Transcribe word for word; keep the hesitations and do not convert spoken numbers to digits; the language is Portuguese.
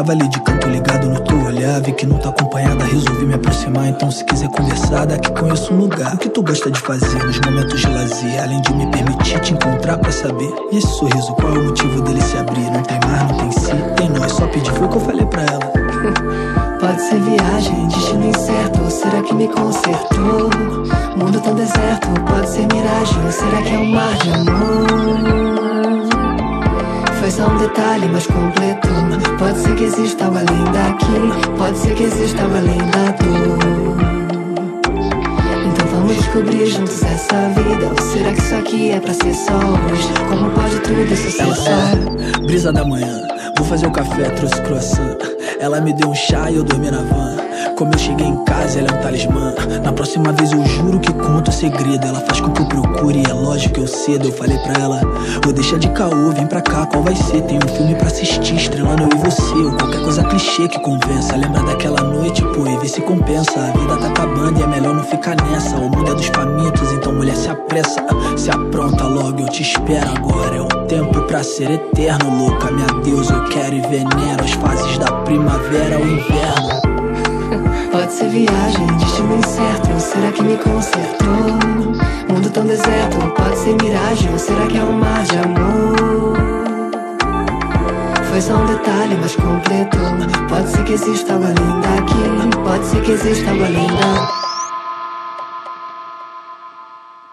Tava ali de canto ligado no teu olhar, vi que não tá acompanhada, resolvi me aproximar. Então se quiser conversar, daqui conheço um lugar. O que tu gosta de fazer nos momentos de lazer, além de me permitir te encontrar pra saber? E esse sorriso, qual é o motivo dele se abrir? Não tem mar, não tem si, tem nós, só pedir, foi o que eu falei pra ela. Pode ser viagem, destino incerto, ou será que me consertou? Mundo tão deserto, pode ser miragem, ou será que é um mar de amor? Foi só um detalhe mais completo. Pode ser que exista algo além daqui, pode ser que exista algo além da dor. Então vamos descobrir juntos essa vida, ou será que isso aqui é pra ser só hoje? Como pode tudo isso ser Ela só? é brisa da manhã, vou fazer o café, trouxe croissant. Ela me deu um chá e eu dormi na van. Como eu cheguei em casa, ela é um talismã. Na próxima vez eu juro que conto o segredo. Ela faz com que eu procure e é lógico que eu cedo. Eu falei pra ela, vou deixar de caô, vem pra cá, qual vai ser? Tem um filme pra assistir, estrelando eu e você. Ou qualquer coisa clichê que convença. Lembra daquela noite, pô, e vê se compensa. A vida tá acabando e é melhor não ficar nessa. O mundo é dos famintos, então mulher se apressa. Se apronta logo, eu te espero agora. É um tempo pra ser eterno, louca. Minha deusa, eu quero e venero as fases da primavera ao inverno. Pode ser viagem, destino incerto, ou será que me consertou? Mundo tão deserto, pode ser miragem, ou será que é um mar de amor? Foi só um detalhe mais completo. Pode ser que exista algo além daqui, pode ser que exista algo além da...